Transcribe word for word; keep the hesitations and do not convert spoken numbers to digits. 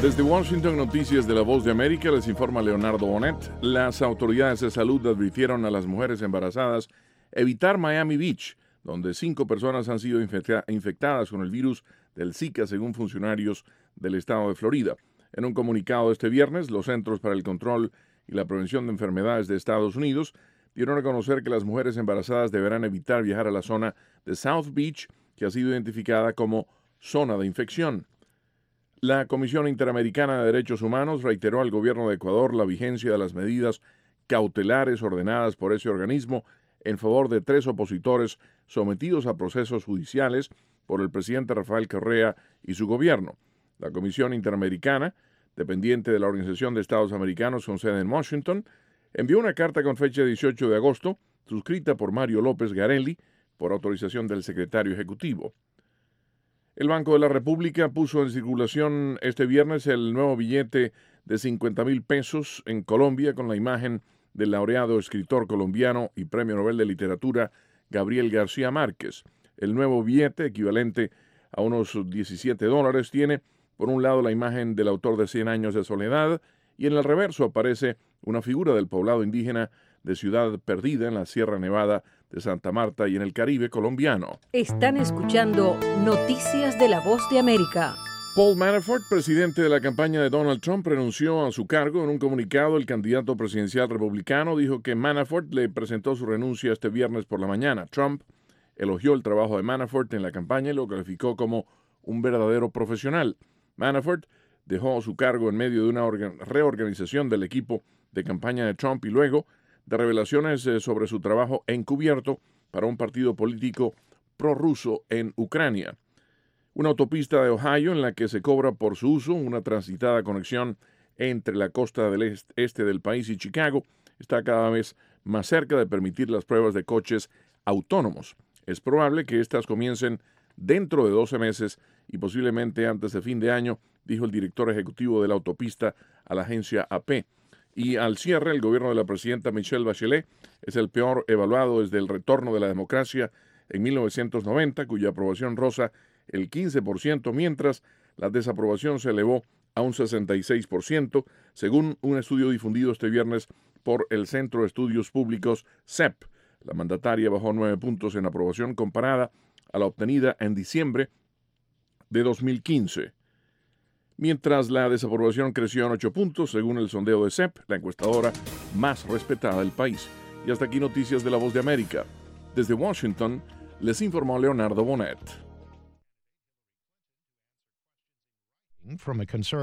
Desde Washington, Noticias de la Voz de América, les informa Leonardo Bonet. Las autoridades de salud advirtieron a las mujeres embarazadas evitar Miami Beach, donde cinco personas han sido infecta- infectadas con el virus del Zika, según funcionarios del estado de Florida. En un comunicado este viernes, los Centros para el Control y la Prevención de Enfermedades de Estados Unidos dieron a conocer que las mujeres embarazadas deberán evitar viajar a la zona de South Beach, que ha sido identificada como zona de infección. La Comisión Interamericana de Derechos Humanos reiteró al gobierno de Ecuador la vigencia de las medidas cautelares ordenadas por ese organismo en favor de tres opositores sometidos a procesos judiciales por el presidente Rafael Correa y su gobierno. La Comisión Interamericana, dependiente de la Organización de Estados Americanos con sede en Washington, envió una carta con fecha dieciocho de agosto, suscrita por Mario López Garelli, por autorización del secretario ejecutivo. El Banco de la República puso en circulación este viernes el nuevo billete de cincuenta mil pesos en Colombia con la imagen del laureado escritor colombiano y Premio Nobel de Literatura Gabriel García Márquez. El nuevo billete, equivalente a unos diecisiete dólares, tiene por un lado la imagen del autor de Cien años de soledad y en el reverso aparece una figura del poblado indígena de Ciudad Perdida en la Sierra Nevada de Santa Marta y en el Caribe colombiano. Están escuchando Noticias de la Voz de América. Paul Manafort, presidente de la campaña de Donald Trump, renunció a su cargo. En un comunicado, el candidato presidencial republicano dijo que Manafort le presentó su renuncia este viernes por la mañana. Trump elogió el trabajo de Manafort en la campaña y lo calificó como un verdadero profesional. Manafort dejó su cargo en medio de una reorganización del equipo de campaña de Trump y luego de revelaciones sobre su trabajo encubierto para un partido político prorruso en Ucrania. Una autopista de Ohio en la que se cobra por su uso una transitada conexión entre la costa del este del país y Chicago está cada vez más cerca de permitir las pruebas de coches autónomos. Es probable que éstas comiencen dentro de doce meses y posiblemente antes de fin de año, dijo el director ejecutivo de la autopista a la agencia A P. Y al cierre, el gobierno de la presidenta Michelle Bachelet es el peor evaluado desde el retorno de la democracia en mil novecientos noventa, cuya aprobación roza el quince por ciento, mientras la desaprobación se elevó a un sesenta y seis por ciento, según un estudio difundido este viernes por el Centro de Estudios Públicos C E P. La mandataria bajó nueve puntos en aprobación comparada a la obtenida en diciembre de dos mil quince. Mientras la desaprobación creció en ocho puntos, según el sondeo de C E P, la encuestadora más respetada del país. Y hasta aquí Noticias de la Voz de América. Desde Washington, les informó Leonardo Bonet. From a conservative